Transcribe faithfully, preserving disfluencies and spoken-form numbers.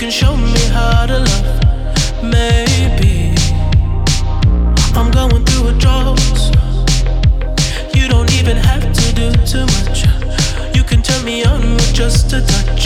can show me how to love. Maybe I'm going through a drought. You don't even have to do too much. You can turn me on with just a touch.